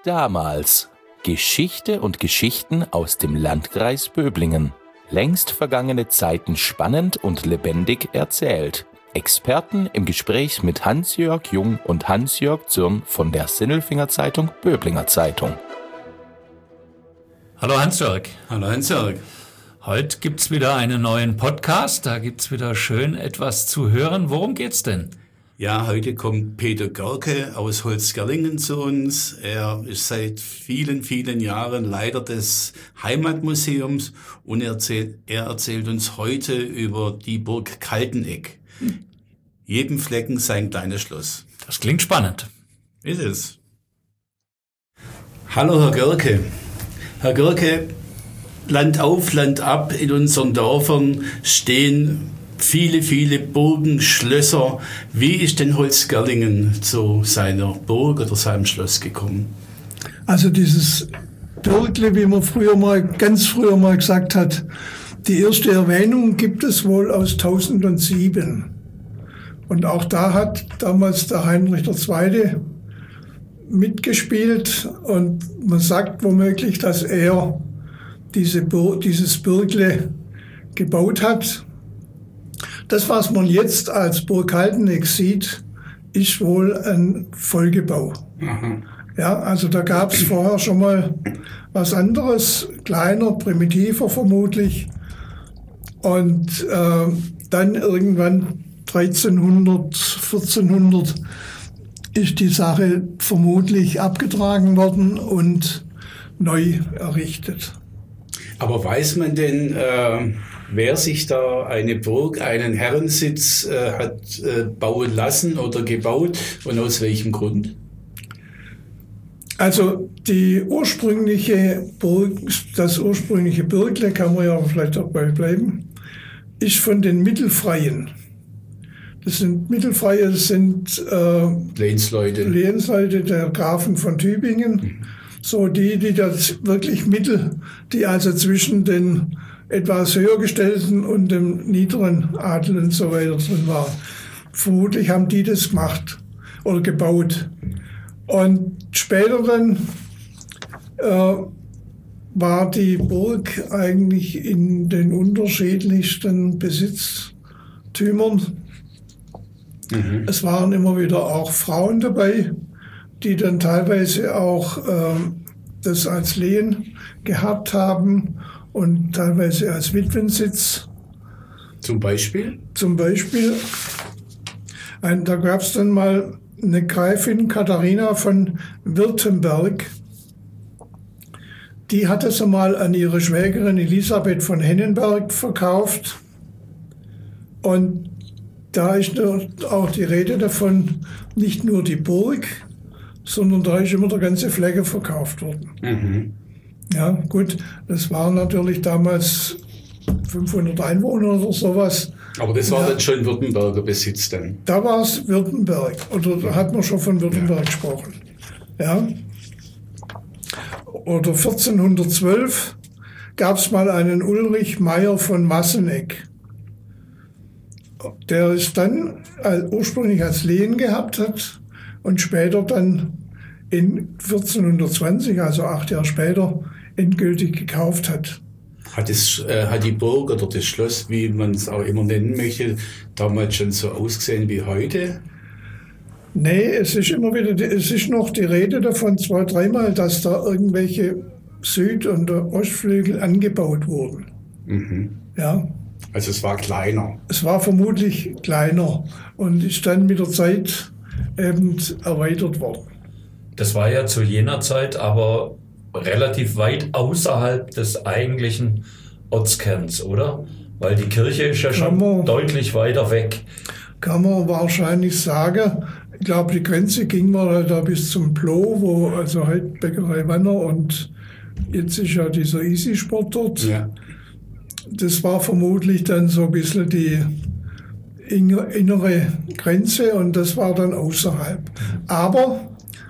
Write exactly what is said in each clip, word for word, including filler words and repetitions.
Damals. Geschichte und Geschichten aus dem Landkreis Böblingen. Längst vergangene Zeiten spannend und lebendig erzählt. Experten im Gespräch mit Hans-Jörg Jung und Hans-Jörg Zürn von der Sinnelfinger Zeitung Böblinger Zeitung. Hallo Hans-Jörg. Hallo Hans-Jörg. Heute gibt's wieder einen neuen Podcast, da gibt's wieder schön etwas zu hören. Worum geht's denn? Ja, heute kommt Peter Görke aus Holzgerlingen zu uns. Er ist seit vielen, vielen Jahren Leiter des Heimatmuseums und er erzählt, er erzählt uns heute über die Burg Kalteneck. Hm. Jedem Flecken sein kleines Schloss. Das klingt spannend. Ist es. Hallo Herr Görke. Herr Görke, Land auf, Land ab in unseren Dörfern stehen viele, viele Burgen, Schlösser. Wie ist denn Holzgerlingen zu seiner Burg oder seinem Schloss gekommen? Also dieses Bürgle, wie man früher mal, ganz früher mal gesagt hat, die erste Erwähnung gibt es wohl aus tausendsieben. Und auch da hat damals der Heinrich der Zweite mitgespielt und man sagt womöglich, dass er diese Bur- dieses Bürgle gebaut hat. Das, was man jetzt als Burg Kalteneck sieht, ist wohl ein Folgebau. Mhm. Ja, also da gab es vorher schon mal was anderes, kleiner, primitiver vermutlich. Und äh, dann irgendwann dreizehnhundert, vierzehnhundert ist die Sache vermutlich abgetragen worden und neu errichtet. Aber weiß man denn, äh, wer sich da eine Burg, einen Herrensitz äh, hat äh, bauen lassen oder gebaut und aus welchem Grund? Also die ursprüngliche Burg, das ursprüngliche Bürgle, kann man ja vielleicht auch bei bleiben, ist von den Mittelfreien. Das sind Mittelfreie, das sind äh, Lehnsleute. Lehnsleute der Grafen von Tübingen. Mhm. So die, die das wirklich Mittel, die also zwischen den etwas höher gestellten und dem niederen Adel und so weiter drin waren. Vermutlich haben die das gemacht oder gebaut. Und später dann äh, war die Burg eigentlich in den unterschiedlichsten Besitztümern. Mhm. Es waren immer wieder auch Frauen dabei, die dann teilweise auch äh, das als Lehen gehabt haben und teilweise als Witwensitz. Zum Beispiel? Zum Beispiel, ein, da gab es dann mal eine Gräfin Katharina von Württemberg, die hat es einmal an ihre Schwägerin Elisabeth von Hennenberg verkauft. Und da ist auch die Rede davon, nicht nur die Burg, sondern da ist immer der ganze Flecke verkauft worden. Mhm. Ja, gut, das waren natürlich damals fünfhundert Einwohner oder sowas. Aber das war ja. dann schon Württemberger Besitz dann? Da war es Württemberg, oder da hat man schon von Württemberg ja. gesprochen. Ja. Oder vierzehnhundertzwölf gab es mal einen Ulrich Meyer von Masseneck. Der ist dann ursprünglich als Lehen gehabt hat und später dann in vierzehnhundertzwanzig, also acht Jahre später, endgültig gekauft hat. Hat, es, äh, hat die Burg oder das Schloss, wie man es auch immer nennen möchte, damals schon so ausgesehen wie heute? Nee, es ist immer wieder, es ist noch die Rede davon, zwei, dreimal, dass da irgendwelche Süd- und Ostflügel angebaut wurden. Mhm. Ja. Also es war kleiner? Es war vermutlich kleiner und ist dann mit der Zeit eben erweitert worden. Das war ja zu jener Zeit aber relativ weit außerhalb des eigentlichen Ortskerns, oder? Weil die Kirche ist ja kann schon man, deutlich weiter weg. Kann man wahrscheinlich sagen. Ich glaube, die Grenze ging mal da bis zum Plo, wo also halt Bäckerei Wanner und jetzt ist ja dieser Easy-Sport dort. Ja. Das war vermutlich dann so ein bisschen die innere Grenze und das war dann außerhalb. Aber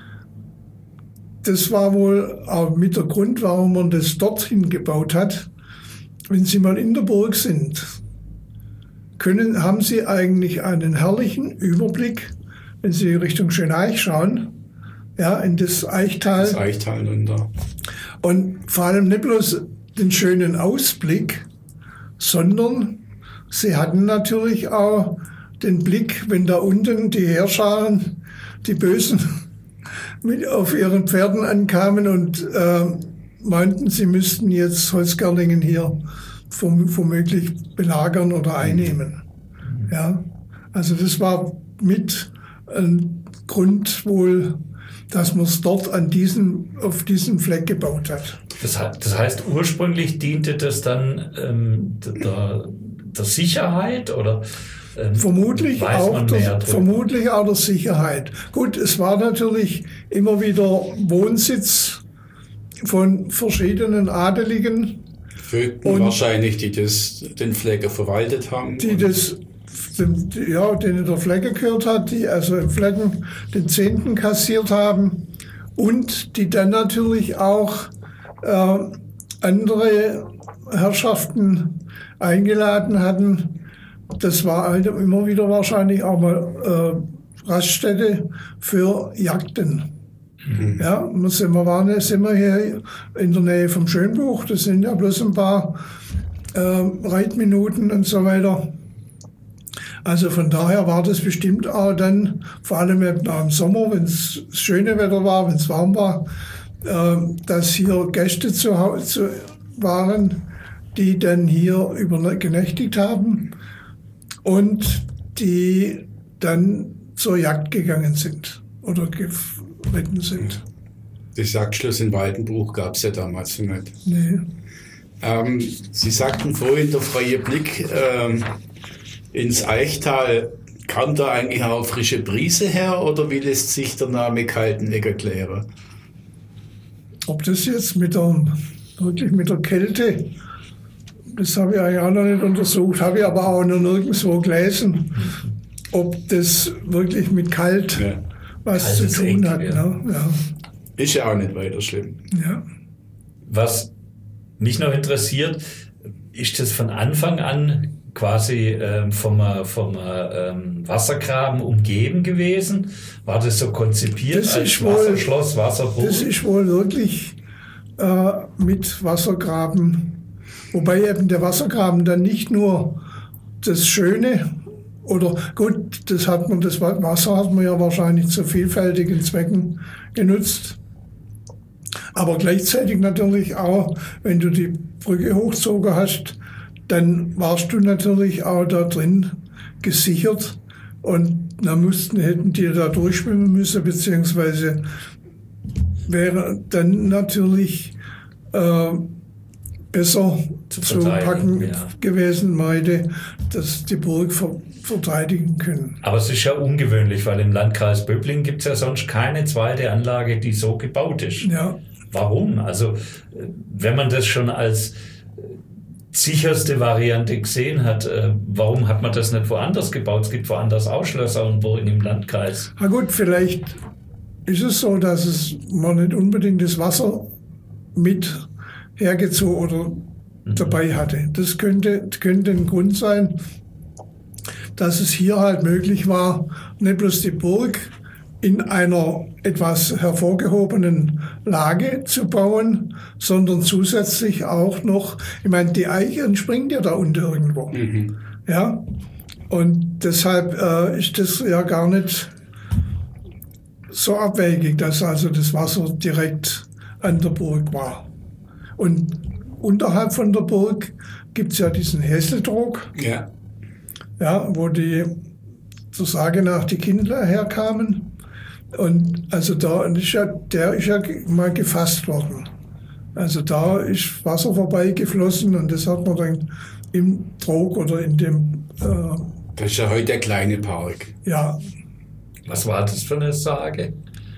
das war wohl auch mit der Grund, warum man das dorthin gebaut hat. Wenn Sie mal in der Burg sind, können, haben Sie eigentlich einen herrlichen Überblick, wenn Sie Richtung Schöneich schauen, ja, in das Eichtal. Das Eichtal runter. Und vor allem nicht bloß den schönen Ausblick, sondern sie hatten natürlich auch den Blick, wenn da unten die Heerscharen, die Bösen, mit auf ihren Pferden ankamen und äh, meinten, sie müssten jetzt Holzgerlingen hier womöglich belagern oder einnehmen. Ja, also das war mit ein Grund wohl, dass man es dort an diesen, auf diesen Fleck gebaut hat. Das, das heißt, ursprünglich diente das dann ähm, der, der Sicherheit oder ähm, vermutlich, weiß auch man der, mehr drüber? vermutlich auch der Sicherheit. Gut, es war natürlich immer wieder Wohnsitz von verschiedenen Adeligen. Vögten wahrscheinlich, die das, den Flecken verwaltet haben. Die das, ja, denen der Flecke gehört hat, die also im Flecken den Zehnten kassiert haben und die dann natürlich auch äh, andere Herrschaften eingeladen hatten. Das war halt immer wieder wahrscheinlich auch mal äh, Raststätte für Jagden. Mhm. Ja, sind wir, waren, sind wir hier in der Nähe vom Schönbuch, das sind ja bloß ein paar äh, Reitminuten und so weiter. Also von daher war das bestimmt auch dann, vor allem im Sommer, wenn es schöne Wetter war, wenn es warm war, äh, dass hier Gäste zu Hause waren, die dann hier übergenächtigt haben und die dann zur Jagd gegangen sind oder geritten sind. Das Jagdschloss in Waldenbruch gab es ja damals noch nicht. Nee. Ähm, Sie sagten vorhin, der freie Blick ähm, ins Eichtal. Kam da eigentlich auch frische Brise her oder wie lässt sich der Name Kalteneck erklären? Ob das jetzt mit der, wirklich mit der Kälte, das habe ich eigentlich auch noch nicht untersucht, habe ich aber auch noch nirgendwo gelesen, ob das wirklich mit kalt ja. was Kaltes zu tun Eck, hat. Ja. Ne? Ja. Ist ja auch nicht weiter schlimm. Ja. Was mich noch interessiert, ist das von Anfang an quasi ähm, vom, vom ähm, Wassergraben umgeben gewesen? War das so konzipiert das als wohl, Wasserschloss, Wasserburg? Das ist wohl wirklich äh, mit Wassergraben. Wobei eben der Wassergraben dann nicht nur das Schöne oder gut, das hat man, das Wasser hat man ja wahrscheinlich zu vielfältigen Zwecken genutzt. Aber gleichzeitig natürlich auch, wenn du die Brücke hochgezogen hast, dann warst du natürlich auch da drin gesichert und dann mussten, hätten die da durchschwimmen müssen, beziehungsweise wäre dann natürlich äh, besser zu, zu packen ja. gewesen, meinte, dass die Burg ver verteidigen können. Aber es ist ja ungewöhnlich, weil im Landkreis Böblingen gibt es ja sonst keine zweite Anlage, die so gebaut ist. Ja. Warum? Also wenn man das schon als sicherste Variante gesehen hat, warum hat man das nicht woanders gebaut? Es gibt woanders auch Schlösser und Burgen im Landkreis. Na gut, vielleicht ist es so, dass es man nicht unbedingt das Wasser mit hergezogen oder mhm. dabei hatte. Das könnte, könnte ein Grund sein, dass es hier halt möglich war, nicht bloß die Burg in einer etwas hervorgehobenen Lage zu bauen, sondern zusätzlich auch noch, ich meine, die Eiche entspringt ja da unten irgendwo. Mhm. Ja? Und deshalb äh, ist das ja gar nicht so abwegig, dass also das Wasser direkt an der Burg war. Und unterhalb von der Burg gibt es ja diesen Hesseldruck, ja. Ja, wo die zur Sage nach die Kindler herkamen. Und also da ist ja, der ist ja mal gefasst worden. Also da ist Wasser vorbeigeflossen und das hat man dann im Trog oder in dem... Äh, das ist ja heute der kleine Park. Ja. Was war das für eine Sage?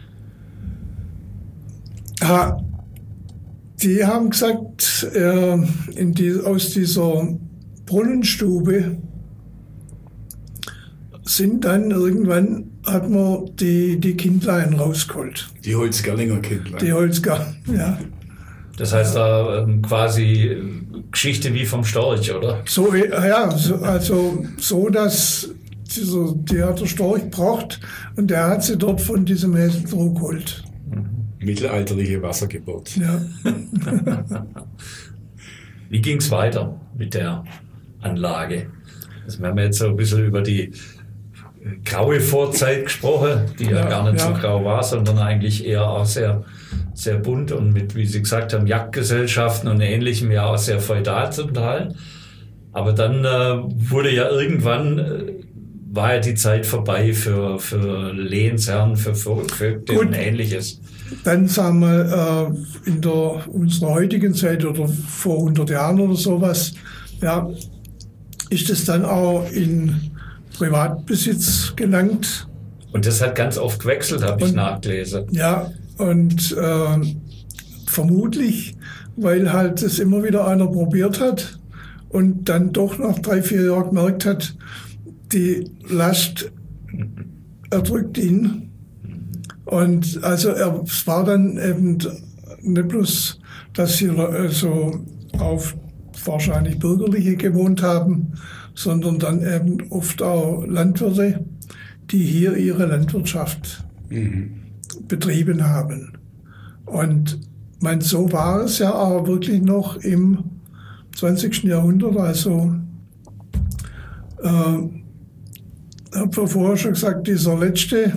Ha, die haben gesagt, äh, in die, aus dieser Brunnenstube sind dann irgendwann, hat man die, die Kindlein rausgeholt. Die Holzgerlinger Kindlein. Die Holzger, ja. Das heißt da ähm, quasi Geschichte wie vom Storch, oder? So, ja, so, also so, dass dieser, die hat der Storch gebracht und der hat sie dort von diesem Hesseldruck geholt. Mittelalterliche Wassergeburt. Ja. Wie ging es weiter mit der Anlage? Also wir haben jetzt so ein bisschen über die graue Vorzeit gesprochen, die ja, ja gar nicht ja. so grau war, sondern eigentlich eher auch sehr, sehr bunt und mit, wie Sie gesagt haben, Jagdgesellschaften und Ähnlichem ja auch sehr feudal zum Teil. Aber dann äh, wurde ja irgendwann, äh, war ja die Zeit vorbei für, für Lehensherren, für Vögte und Ähnliches. Dann sagen wir, äh, in der, unserer heutigen Zeit oder vor hundert Jahren oder sowas, ja, ist es dann auch in Privatbesitz gelangt. Und das hat ganz oft gewechselt, habe ich nachgelesen. Ja, und äh, vermutlich, weil halt es immer wieder einer probiert hat und dann doch nach drei, vier Jahren gemerkt hat, die Last erdrückt ihn. Und also er, es war dann eben nicht bloß, dass sie also auf wahrscheinlich Bürgerliche gewohnt haben, sondern dann eben oft auch Landwirte, die hier ihre Landwirtschaft mhm. betrieben haben. Und mein, so war es ja auch wirklich noch im zwanzigsten Jahrhundert. Also äh, habe ich vorher schon gesagt, dieser letzte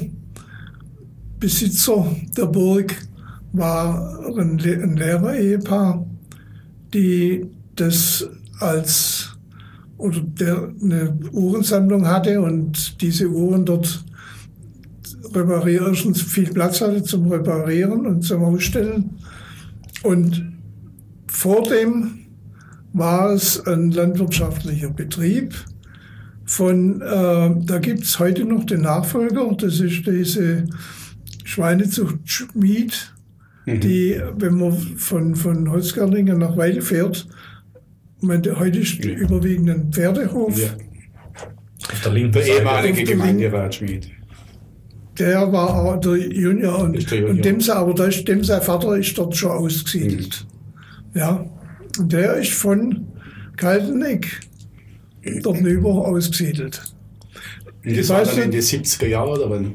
Besitzer der Burg war ein, Le- ein Lehrer-Ehepaar, die das als oder der eine Uhrensammlung hatte und diese Uhren dort reparieren, viel Platz hatte zum Reparieren und zum Ausstellen. Und vor dem war es ein landwirtschaftlicher Betrieb. Von, äh, da gibt es heute noch den Nachfolger, das ist diese Schweinezucht Schmied, mhm. die, wenn man von, von Holzgerlingen nach Weil fährt, meine, heute ist ja. überwiegend ein Pferdehof. Ja. Auf der linken Seite. Der ehemalige Gemeinderat Schmied. Der war auch der Junior. Und, der Junior. und dem, aber da ist, dem sein Vater ist dort schon ausgesiedelt. Mhm. Ja. Und der ist von Kalteneck dort rüber ausgesiedelt. Und das war dann in den siebziger Jahren oder wann?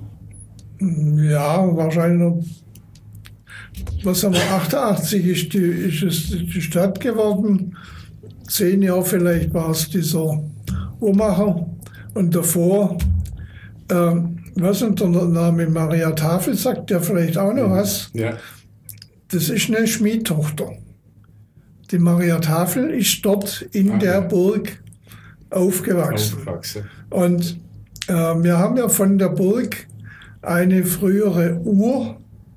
Ja, wahrscheinlich noch. Was haben wir, achtundachtzig ist, die, ist es die Stadt geworden. Zehn Jahre vielleicht war es dieser Uhrmacher. Und davor, ähm, was ist der Name? Maria Tafel sagt ja vielleicht auch noch was. Ja. Das ist eine Schmiedtochter. Die Maria Tafel ist dort in ah, der ja. Burg aufgewachsen. aufgewachsen. Und äh, wir haben ja von der Burg eine frühere Uhr,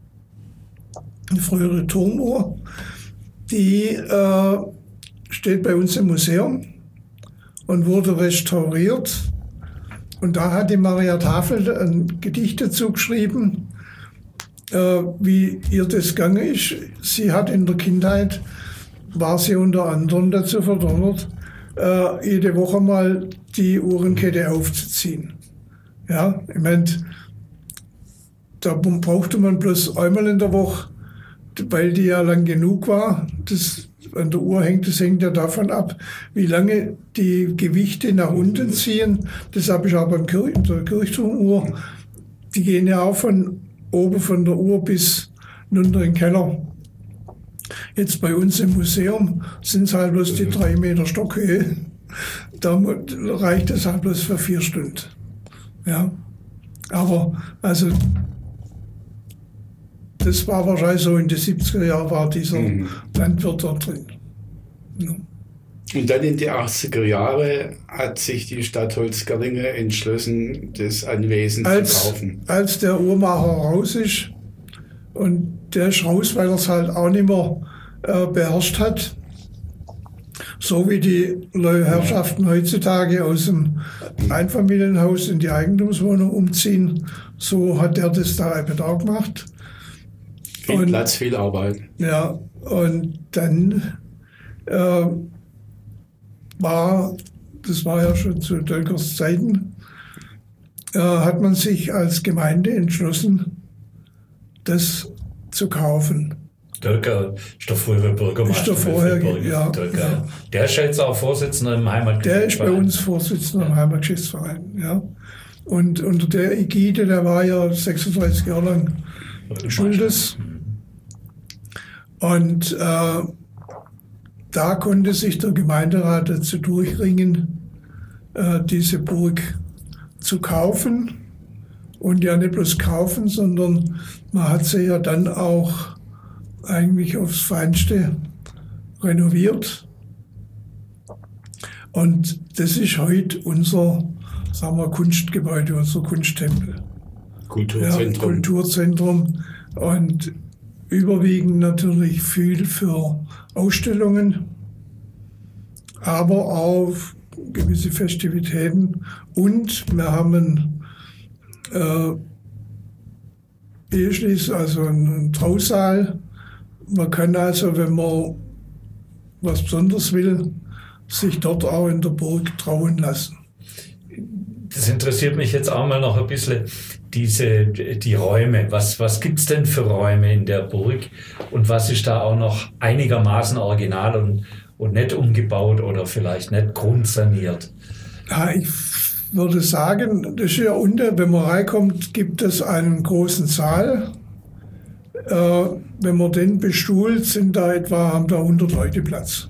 eine frühere Turmuhr, die äh, steht bei uns im Museum und wurde restauriert. Und da hat die Maria Tafel ein Gedicht dazu geschrieben, äh, wie ihr das gegangen ist. Sie hat in der Kindheit, war sie unter anderem dazu verdonnert, äh, jede Woche mal die Uhrenkette aufzuziehen. Ja, ich meine, da brauchte man bloß einmal in der Woche, weil die ja lang genug war. Das an der Uhr hängt, das hängt ja davon ab, wie lange die Gewichte nach unten ziehen. Das habe ich auch beim Kirch, der Kirchturmuhr. Die gehen ja auch von oben von der Uhr bis runter in den Keller. Jetzt bei uns im Museum sind es halt bloß die drei Meter Stockhöhe. Da reicht es halt bloß für vier Stunden. Ja, aber also das war wahrscheinlich so in den siebziger Jahren war dieser mhm. Landwirt da drin. Ja. Und dann in die achtziger Jahre hat sich die Stadt Holzgerlingen entschlossen, das Anwesen als, zu kaufen. Als der Uhrmacher raus ist, und der ist raus, weil er es halt auch nicht mehr äh, beherrscht hat, so wie die Herrschaften heutzutage aus dem Einfamilienhaus in die Eigentumswohnung umziehen, so hat er das da eben auch gemacht. Viel und, Platz, viel Arbeit. Ja, und dann äh, war, das war ja schon zu Dölkers Zeiten, äh, hat man sich als Gemeinde entschlossen, das zu kaufen. Dölker ist der frühere Bürgermeister. Ist der vorher, ja, ja. Der ist jetzt auch Vorsitzender im Heimatgeschäftsverein. Der ist bei uns Vorsitzender im Heimatgeschäftsverein, ja. Und unter der Ägide, der war ja sechsunddreißig Jahre lang Schuldes. Und äh, da konnte sich der Gemeinderat dazu durchringen, äh, diese Burg zu kaufen. Und ja nicht bloß kaufen, sondern man hat sie ja dann auch eigentlich aufs Feinste renoviert. Und das ist heute unser, sagen wir, Kunstgebäude, unser Kunsttempel. Kulturzentrum. Ja, Kulturzentrum. Und überwiegend natürlich viel für Ausstellungen, aber auch gewisse Festivitäten. Und wir haben einen äh, Eheschließ, also einen Trausaal. Man kann also, wenn man was Besonderes will, sich dort auch in der Burg trauen lassen. Das interessiert mich jetzt auch mal noch ein bisschen, diese, die Räume. Was, was gibt es denn für Räume in der Burg und was ist da auch noch einigermaßen original und, und nicht umgebaut oder vielleicht nicht grundsaniert? Ja, ich würde sagen, das ist ja unten, wenn man reinkommt, gibt es einen großen Saal. Äh, wenn man den bestuhlt, sind da etwa, haben da hundert Leute Platz.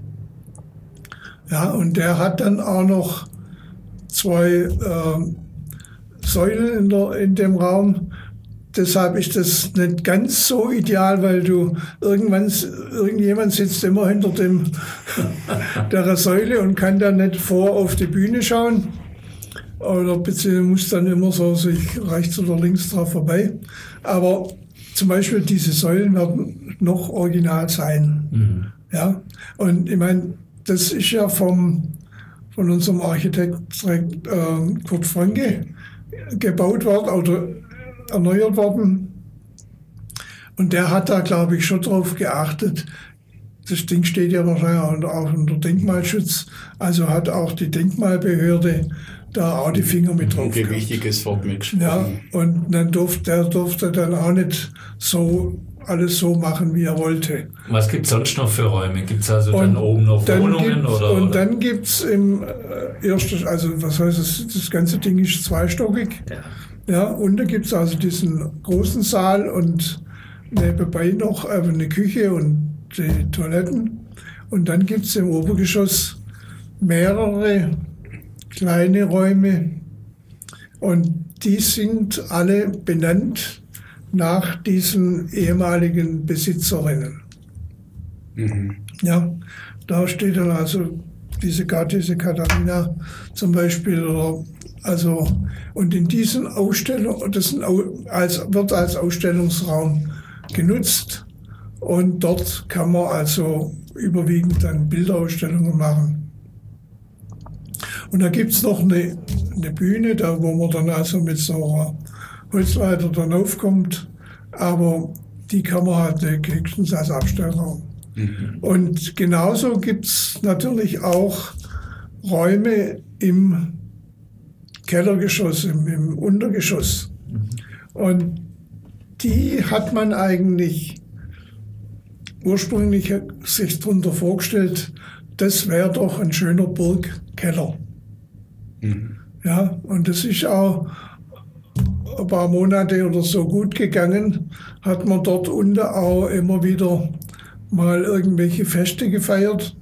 Ja, und der hat dann auch noch zwei äh, Säulen in, der, in dem Raum. Deshalb ist das nicht ganz so ideal, weil du irgendwann, irgendjemand sitzt immer hinter dem, der Säule und kann dann nicht vor auf die Bühne schauen. Oder beziehungsweise muss dann immer so sich rechts oder links drauf vorbei. Aber zum Beispiel diese Säulen werden noch original sein. Mhm. Ja, und ich meine, das ist ja vom, von unserem Architekt äh, Kurt Franke gebaut worden oder erneuert worden. Und der hat da, glaube ich, schon drauf geachtet. Das Ding steht ja wahrscheinlich auch unter Denkmalschutz. Also hat auch die Denkmalbehörde da auch die Finger mit drauf. Ein wichtiges Wort mitgesprochen. Ja, und dann durfte, der durfte dann auch nicht so alles so machen, wie er wollte. Was gibt es sonst noch für Räume? Gibt es also dann oben noch Wohnungen? Oder, und oder? dann gibt es im äh, ersten, also was heißt das, das ganze Ding ist zweistockig. Ja. Ja, und da gibt es also diesen großen Saal und nebenbei noch äh, eine Küche und die Toiletten. Und dann gibt es im Obergeschoss mehrere kleine Räume und die sind alle benannt nach diesen ehemaligen Besitzerinnen. Mhm. Ja, da steht dann also diese Gattin, diese Katharina zum Beispiel, oder also, und in diesen Ausstellungen, das als, wird als Ausstellungsraum genutzt und dort kann man also überwiegend dann Bilderausstellungen machen. Und da gibt es noch eine, eine Bühne, da wo man dann also mit so einer Holzleiter dann aufkommt, aber die kann man halt höchstens als Abstellraum. Mhm. Und genauso gibt es natürlich auch Räume im Kellergeschoss, im, im Untergeschoss. Mhm. Und die hat man eigentlich ursprünglich sich darunter vorgestellt, das wäre doch ein schöner Burgkeller. Mhm. Ja, und das ist auch ein paar Monate oder so gut gegangen, hat man dort unten auch immer wieder mal irgendwelche Feste gefeiert.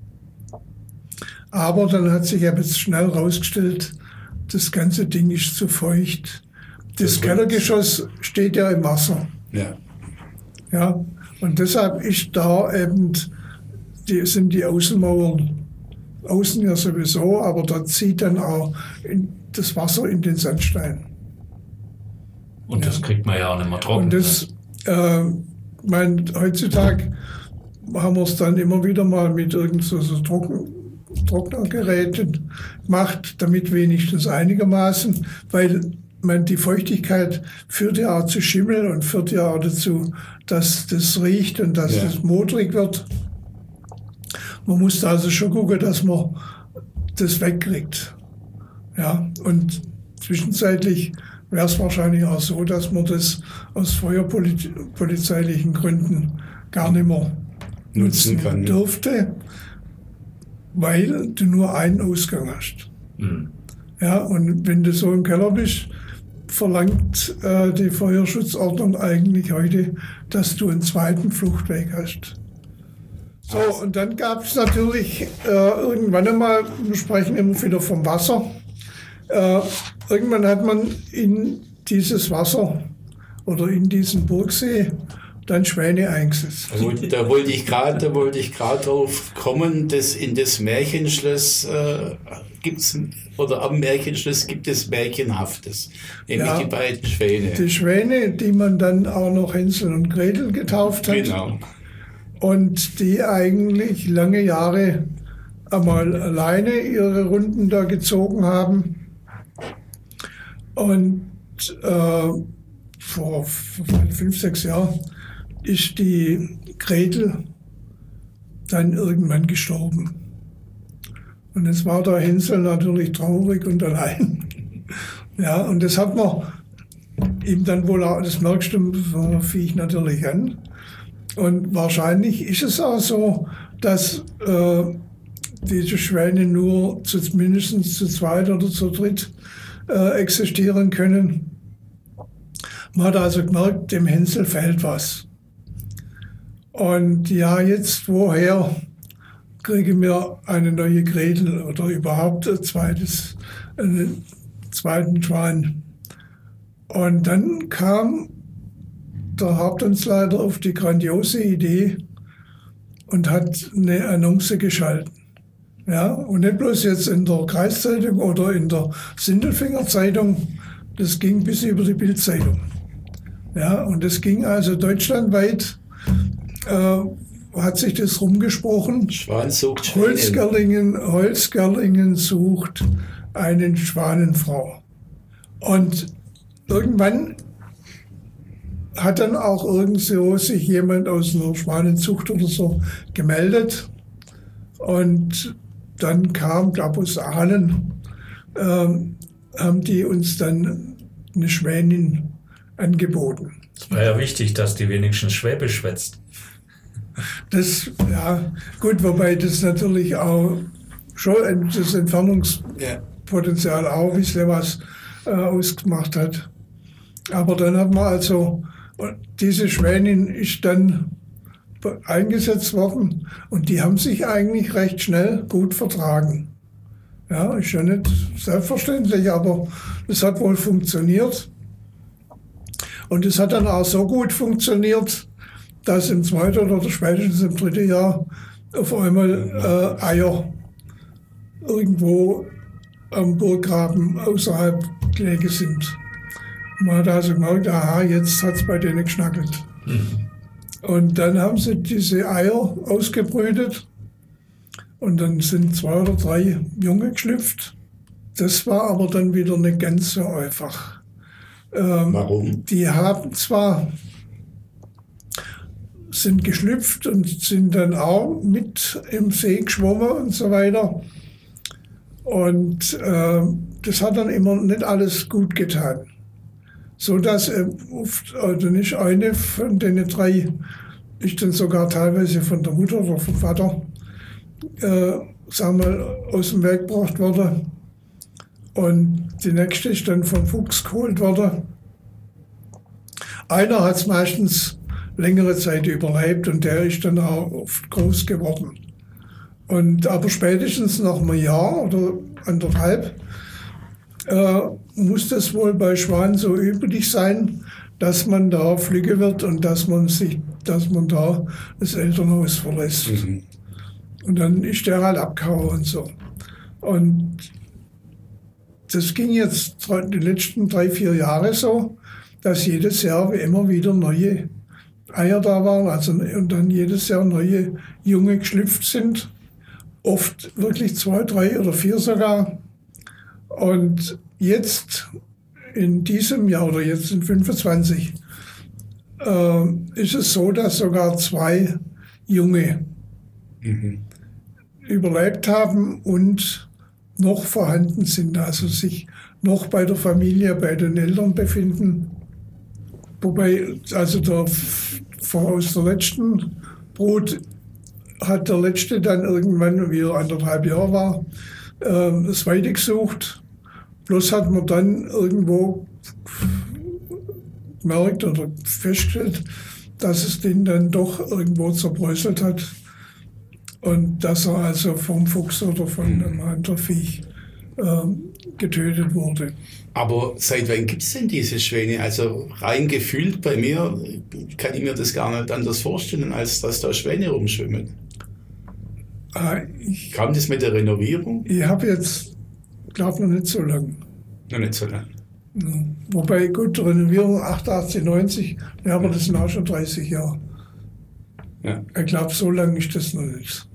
Aber dann hat sich aber jetzt schnell rausgestellt, das ganze Ding ist zu feucht. Das, das Kellergeschoss steht ja im Wasser. Ja. Ja, und deshalb ist da eben, die, sind die Außenmauern außen ja sowieso, aber da zieht dann auch in, das Wasser in den Sandstein. Und das kriegt man ja auch nicht mehr trocken. Und das, äh, mein, heutzutage haben wir es dann immer wieder mal mit irgend so, so Trocken, Trocknergeräten gemacht, damit wenigstens einigermaßen, weil man, die Feuchtigkeit führt ja auch zu Schimmel und führt ja auch dazu, dass das riecht und dass ja. das modrig wird. Man muss also schon gucken, dass man das wegkriegt. Ja, und zwischenzeitlich wäre es wahrscheinlich auch so, dass man das aus feuerpolizeilichen Gründen gar nicht mehr nutzen kann, dürfte, weil du nur einen Ausgang hast. Mhm. Ja, und wenn du so im Keller bist, verlangt äh, die Feuerschutzordnung eigentlich heute, dass du einen zweiten Fluchtweg hast. So, und dann gab es natürlich äh, irgendwann einmal, wir sprechen immer wieder vom Wasser, äh, irgendwann hat man in dieses Wasser oder in diesen Burgsee dann Schwäne eingesetzt. Da wollte ich gerade, da wollte ich gerade drauf kommen, dass in das Märchenschloss äh, gibt's oder am Märchenschloss gibt es Märchenhaftes, nämlich Ja, die beiden Schwäne. Die Schwäne, die man dann auch noch Hänsel und Gretel getauft hat. Genau. Und die eigentlich lange Jahre einmal alleine ihre Runden da gezogen haben. Und äh, vor, vor fünf, sechs Jahren ist die Gretel dann irgendwann gestorben. Und jetzt war der Hänsel natürlich traurig und allein. Ja, und das hat man ihm dann wohl auch, das merkst du vom Viech natürlich an. Und wahrscheinlich ist es auch so, dass äh, diese Schwäne nur zu, mindestens zu zweit oder zu dritt äh, existieren können. Man hat also gemerkt, dem Hänsel fehlt was. Und ja, jetzt woher kriegen wir eine neue Gretel oder überhaupt ein zweites, einen zweiten Schwan? Und dann kam der Hauptamtsleiter auf die grandiose Idee und hat eine Annonce geschalten. Ja, und nicht bloß jetzt in der Kreiszeitung oder in der Sindelfinger Zeitung, das ging bis über die Bildzeitung. Ja, und das ging also deutschlandweit, äh, hat sich das rumgesprochen. Schwan sucht Schwäne. Holzgerlingen, Holzgerlingen sucht einen Schwanenfrau. Und irgendwann hat dann auch irgendwo sich jemand aus einer Schwanenzucht oder so gemeldet. Und dann kam, glaube ich, aus Ahlen, ähm, haben die uns dann eine Schwänin angeboten. Es war ja wichtig, dass die wenigstens Schwäbisch schwätzt. Das, ja, gut, wobei das natürlich auch schon das Entfernungspotenzial auch ein bisschen was äh, ausgemacht hat. Aber dann hat man also, diese Schwänin ist dann eingesetzt worden und die haben sich eigentlich recht schnell gut vertragen. Ja, ist ja nicht selbstverständlich, aber es hat wohl funktioniert. Und es hat dann auch so gut funktioniert, dass im zweiten oder spätestens im dritten Jahr auf einmal äh, Eier irgendwo am Burggraben außerhalb gelegen sind. Man hat also gemerkt, aha, jetzt hat es bei denen geschnackelt. Mhm. Und dann haben sie diese Eier ausgebrütet und dann sind zwei oder drei Junge geschlüpft. Das war aber dann wieder nicht ganz so einfach. Ähm, Warum? Die haben zwar, sind geschlüpft und sind dann auch mit im See geschwommen und so weiter. Und äh, das hat dann immer nicht alles gut getan. So dass äh, oft, also nicht eine von den drei ist dann sogar teilweise von der Mutter oder vom Vater äh, sagen wir, aus dem Weg gebracht worden. Und die nächste ist dann vom Fuchs geholt worden. Einer hat es meistens längere Zeit überlebt und der ist dann auch oft groß geworden. Und aber spätestens nach einem Jahr oder anderthalb äh, muss das wohl bei Schwan so üblich sein, dass man da flügge wird und dass man sich, dass man da das Elternhaus verlässt. Mhm. Und dann ist der halt abgehauen und so. Und das ging jetzt die letzten drei, vier Jahre so, dass jedes Jahr wie immer wieder neue Eier da waren, also und dann jedes Jahr neue Junge geschlüpft sind. Oft wirklich zwei, drei oder vier sogar. Und jetzt in diesem Jahr oder jetzt in fünfundzwanzig äh, ist es so, dass sogar zwei Junge mhm. überlebt haben und noch vorhanden sind, also sich noch bei der Familie, bei den Eltern befinden. Wobei, also der, aus der letzten Brut hat der Letzte dann irgendwann, wie er anderthalb Jahre war, äh, das Weite gesucht. Bloß hat man dann irgendwo gemerkt oder festgestellt, dass es den dann doch irgendwo zerbröselt hat und dass er also vom Fuchs oder von einem anderen Viech äh, getötet wurde. Aber seit wann gibt es denn diese Schwäne? Also rein gefühlt bei mir kann ich mir das gar nicht anders vorstellen, als dass da Schwäne rumschwimmen. Ah, ich, Kam das mit der Renovierung? Ich habe jetzt, glaube noch nicht so lange. Noch nicht so lange. Ja. Wobei, gut, Renovierung achtundachtzig, neunzig, ja, aber das sind auch schon dreißig Jahre. Ja. Ich glaube, so lange ist das noch nicht.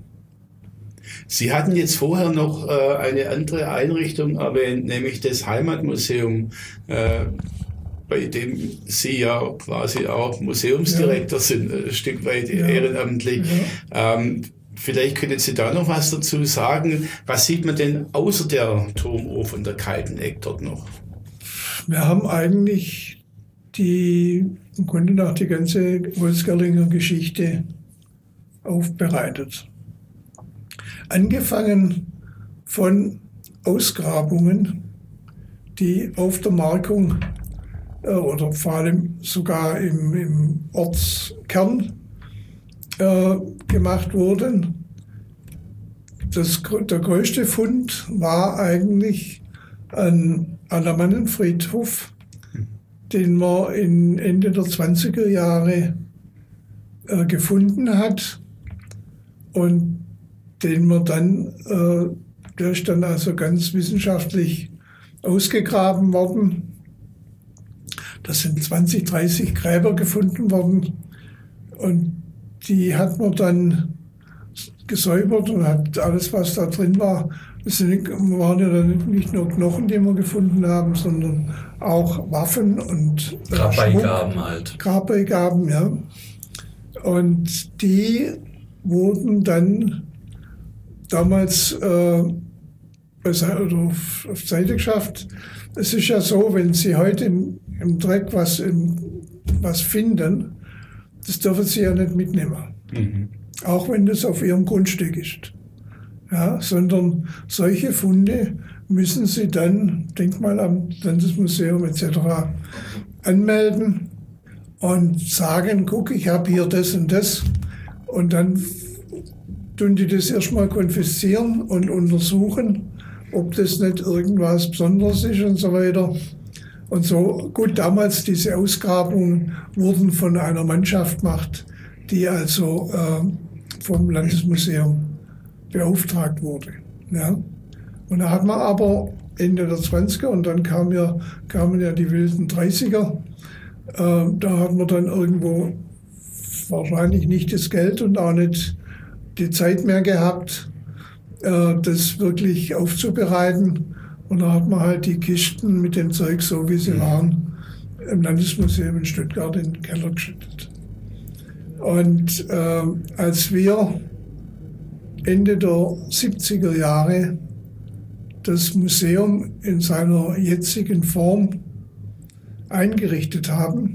Sie hatten jetzt vorher noch äh, eine andere Einrichtung erwähnt, nämlich das Heimatmuseum, äh, bei dem Sie ja quasi auch Museumsdirektor ja. sind, ein Stück weit ja. ehrenamtlich. Ja. Ähm, vielleicht können Sie da noch was dazu sagen. Was sieht man denn außer der Turmuhr von der Kalteneck dort noch? Wir haben eigentlich die, im Grunde nach die ganze Holzgerlinger Geschichte aufbereitet. Angefangen von Ausgrabungen, die auf der Markung äh, oder vor allem sogar im, im Ortskern äh, gemacht wurden. Das, der größte Fund war eigentlich ein Alamannenfriedhof, den man in Ende der zwanziger Jahre äh, gefunden hat und den man dann, äh, der ist dann also ganz wissenschaftlich ausgegraben worden. Da sind zwanzig, dreißig Gräber gefunden worden und die hat man dann gesäubert und hat alles, was da drin war, es waren ja dann nicht nur Knochen, die wir gefunden haben, sondern auch Waffen und äh, Grabbeigaben halt. Grabbeigaben, ja. Und die wurden dann damals äh, auf, auf Seite geschafft. Es ist ja so, wenn Sie heute im, im Dreck was, im, was finden, das dürfen Sie ja nicht mitnehmen. Mhm. Auch wenn das auf Ihrem Grundstück ist. Ja, sondern solche Funde müssen Sie dann, Denkmalamt, Landesmuseum et cetera anmelden und sagen, guck, ich habe hier das und das. Und dann tun die das erstmal konfiszieren und untersuchen, ob das nicht irgendwas Besonderes ist und so weiter. Und so, gut, damals diese Ausgrabungen wurden von einer Mannschaft gemacht, die also äh, vom Landesmuseum beauftragt wurde. Ja. Und da hat man aber Ende der zwanziger und dann kam ja, kamen ja die wilden dreißiger. Äh, da hat man dann irgendwo wahrscheinlich nicht das Geld und auch nicht die Zeit mehr gehabt, äh, das wirklich aufzubereiten. Und da hat man halt die Kisten mit dem Zeug, so wie sie waren, im Landesmuseum in Stuttgart in den Keller geschüttet. Und äh, als wir Ende der siebziger Jahre das Museum in seiner jetzigen Form eingerichtet haben,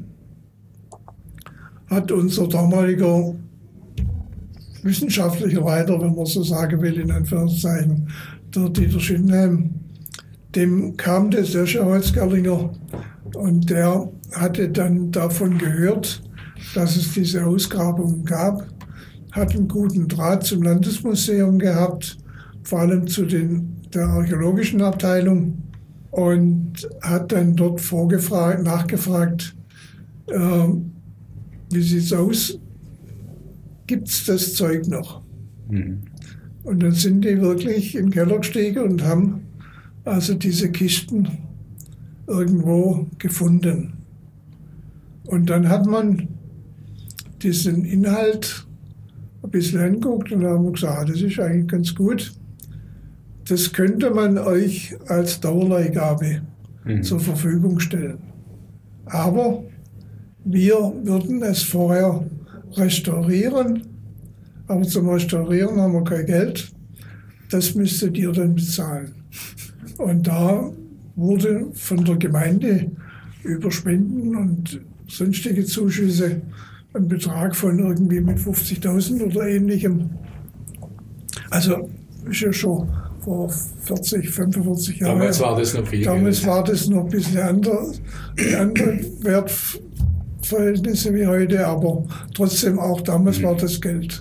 hat unser damaliger wissenschaftlicher Leiter, wenn man so sagen will, in Anführungszeichen, der Dieter Schindheim, dem kam das, der ist ja Holzgerlinger, und der hatte dann davon gehört, dass es diese Ausgrabungen gab, hat einen guten Draht zum Landesmuseum gehabt, vor allem zu den, der archäologischen Abteilung, und hat dann dort vorgefragt, nachgefragt, äh, wie sieht's aus, gibt's das Zeug noch? Mhm. Und dann sind die wirklich in den Keller gestiegen und haben also diese Kisten irgendwo gefunden. Und dann hat man diesen Inhalt ein bisschen angeguckt und haben gesagt, das ist eigentlich ganz gut. Das könnte man euch als Dauerleihgabe mhm. zur Verfügung stellen. Aber wir würden es vorher restaurieren, aber zum Restaurieren haben wir kein Geld. Das müsstet ihr dann bezahlen. Und da wurde von der Gemeinde über Spenden und sonstige Zuschüsse ein Betrag von irgendwie mit fünfzigtausend oder ähnlichem. Also ist ja schon vor vierzig, fünfundvierzig Jahren. Damals war das noch viel. Damals Geld. war das noch ein bisschen anders, andere Wertverhältnisse wie heute, aber trotzdem auch damals mhm. war das Geld.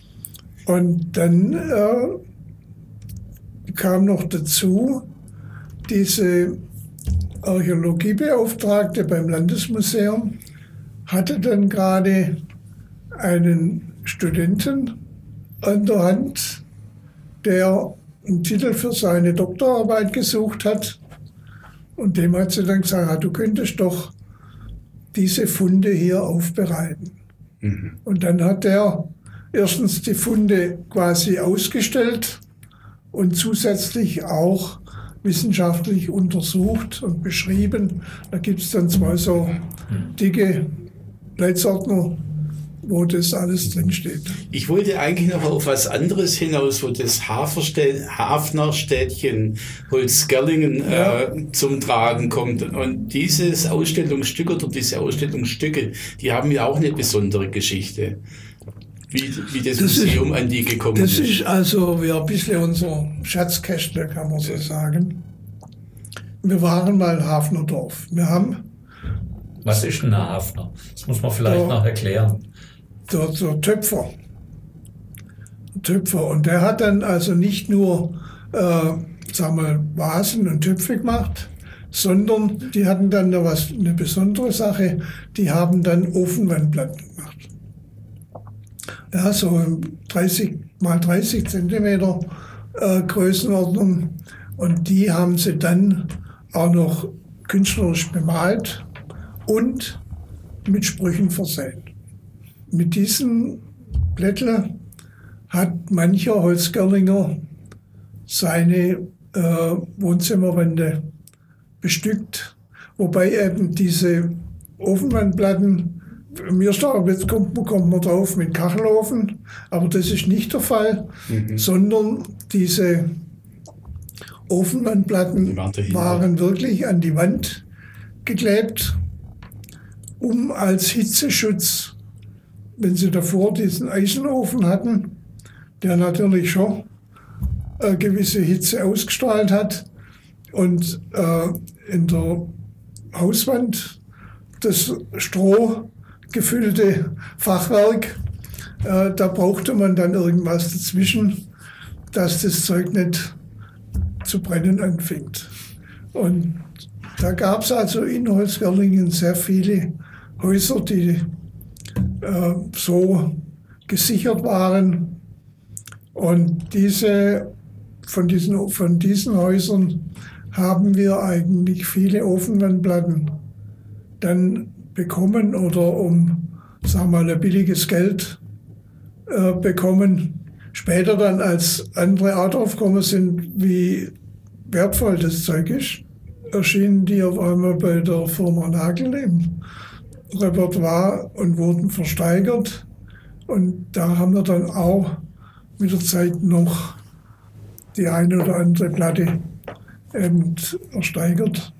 Und dann äh, kam noch dazu, diese Archäologiebeauftragte beim Landesmuseum hatte dann gerade einen Studenten an der Hand, der einen Titel für seine Doktorarbeit gesucht hat. Und dem hat sie dann gesagt, ah, du könntest doch diese Funde hier aufbereiten. Mhm. Und dann hat er erstens die Funde quasi ausgestellt und zusätzlich auch wissenschaftlich untersucht und beschrieben. Da gibt es dann zwei so dicke Leitsordner, wo das alles drinsteht. Ich wollte eigentlich noch auf was anderes hinaus, wo das Hafnerstädtchen Holzgerlingen ja. äh, zum Tragen kommt. Und dieses Ausstellungsstück oder diese Ausstellungsstücke, die haben ja auch eine besondere Geschichte. Wie, wie das, das Museum ist, an die gekommen das ist. Das ist also wie ein bisschen unser Schatzkästle, kann man so sagen. Wir waren mal ein Hafnerdorf. Wir haben... Was ist ein Hafner? Das muss man vielleicht der, noch erklären. Der, der Töpfer. Der Töpfer. Und der hat dann also nicht nur äh, sagen wir, Vasen und Töpfe gemacht, sondern die hatten dann noch was, eine besondere Sache, die haben dann Ofenwandplatten gemacht. Ja, so dreißig mal dreißig Zentimeter äh, Größenordnung. Und die haben sie dann auch noch künstlerisch bemalt und mit Sprüchen versehen. Mit diesen Blättern hat mancher Holzgerlinger seine äh, Wohnzimmerwände bestückt, wobei eben diese Ofenwandplatten, mir stark, jetzt kommt, kommt man drauf mit Kachelofen, aber das ist nicht der Fall, mhm. sondern diese Ofenwandplatten waren wirklich an die Wand geklebt, um als Hitzeschutz, wenn sie davor diesen Eisenofen hatten, der natürlich schon äh, gewisse Hitze ausgestrahlt hat, und äh, in der Hauswand das Stroh gefüllte Fachwerk, äh, da brauchte man dann irgendwas dazwischen, dass das Zeug nicht zu brennen anfängt. Und da gab es also in Holzgerlingen sehr viele Häuser, die äh, so gesichert waren. Und diese, von, diesen, von diesen Häusern haben wir eigentlich viele Ofenwandplatten dann bekommen oder um, sagen wir mal, ein billiges Geld äh, bekommen. Später dann, als andere auch drauf gekommen sind, wie wertvoll das Zeug ist, erschienen die auf einmal bei der Firma Nagel im Repertoire und wurden versteigert. Und da haben wir dann auch mit der Zeit noch die eine oder andere Platte eben ersteigert.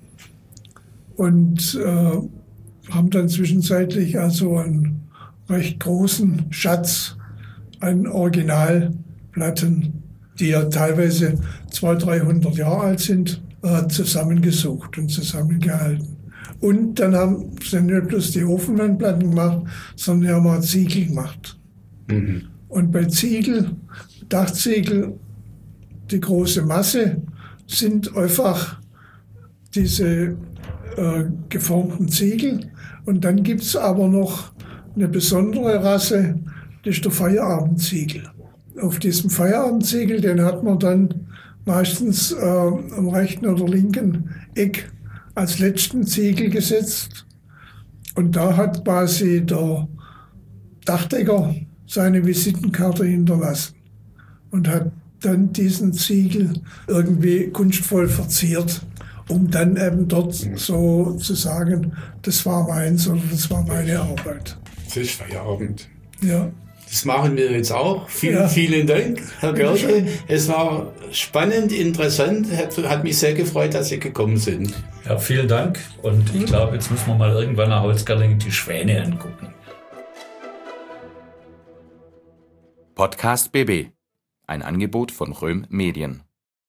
Und äh, haben dann zwischenzeitlich also einen recht großen Schatz an Originalplatten, die ja teilweise zweihundert, dreihundert Jahre alt sind, äh, zusammengesucht und zusammengehalten. Und dann haben sie nicht bloß die Ofenwandplatten gemacht, sondern haben auch Ziegel gemacht. Mhm. Und bei Ziegel, Dachziegel, die große Masse, sind einfach diese äh, geformten Ziegel. Und dann gibt es aber noch eine besondere Rasse, das ist der Feierabendziegel. Auf diesem Feierabendziegel, den hat man dann meistens äh, am rechten oder linken Eck als letzten Ziegel gesetzt. Und da hat quasi der Dachdecker seine Visitenkarte hinterlassen und hat dann diesen Ziegel irgendwie kunstvoll verziert, um dann eben dort so zu sagen, das war meins oder das war meine Arbeit. Das ist Feierabend. Ja. Das machen wir jetzt auch. Vielen, ja. vielen Dank, Herr Görke. Es war spannend, interessant. Hat, hat mich sehr gefreut, dass Sie gekommen sind. Ja, vielen Dank. Und ich glaube, jetzt müssen wir mal irgendwann nach Holzgerlingen die Schwäne angucken. Podcast B B. Ein Angebot von Röhm Medien.